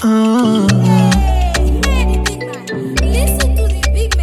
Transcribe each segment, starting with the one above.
Listen to the big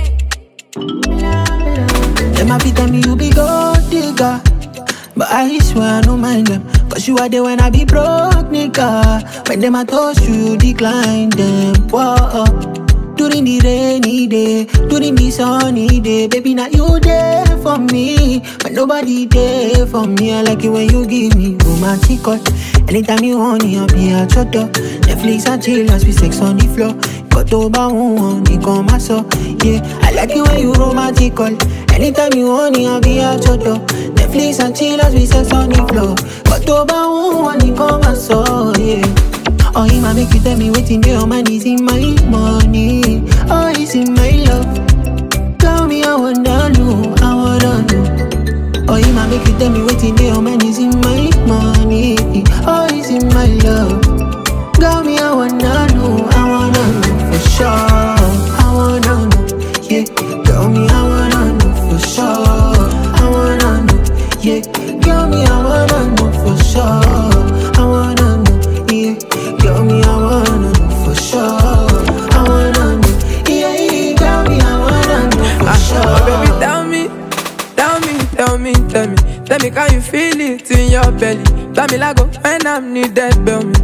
man. Them happy tell me you be gold digger, but I swear I don't mind them. Cause you are there when I be broke, nigga. When them I toast you decline them. Whoa. During the rainy day, during the sunny day, baby, now you there for me, but nobody there for me. I like it when you give me romantic call. Anytime you want it, I'll be at your door. Netflix and chill as we sex on the floor. Got over one, you come my so. Yeah, I like it when you romantic call. Anytime you want it, I'll be at your door. Netflix and chill as we sex on the floor. Got over one, you come my so. Yeah. Oh, he might make you tell me waiting there. Man, is in my money. Oh, it's in my love. Tell me, I wanna know. Oh, he might make you tell me waiting there. Man, is in my money. Oh, it's in my love. Tell me, I wanna know. For sure. I wanna know. Yeah. Tell me, I wanna know for sure. I wanna know. Yeah. Tell me, I wanna know for sure. I wanna know. Yeah. Tell me I wanna know for sure. I wanna know. Yeah, tell me I wanna know for sure. Oh, baby, tell me, can you feel it in your belly? Tell me like when I'm needed, tell me.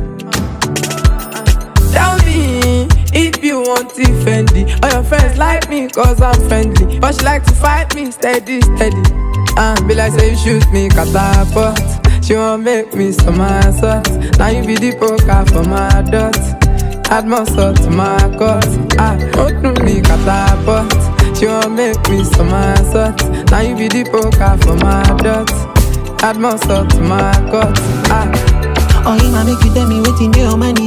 Tell me if you want it Fendi. All your friends like me cause I'm friendly, but she like to fight me steady. Be like say you shoot me catapult. She won't make me somersault. Now you be the poker for my dot. Add more salt to my cut. Open me catapult. She won't make me somersault. Now you be the poker for my dot. Add more salt to my cut. Oh, he might make you tell me waiting there. Man,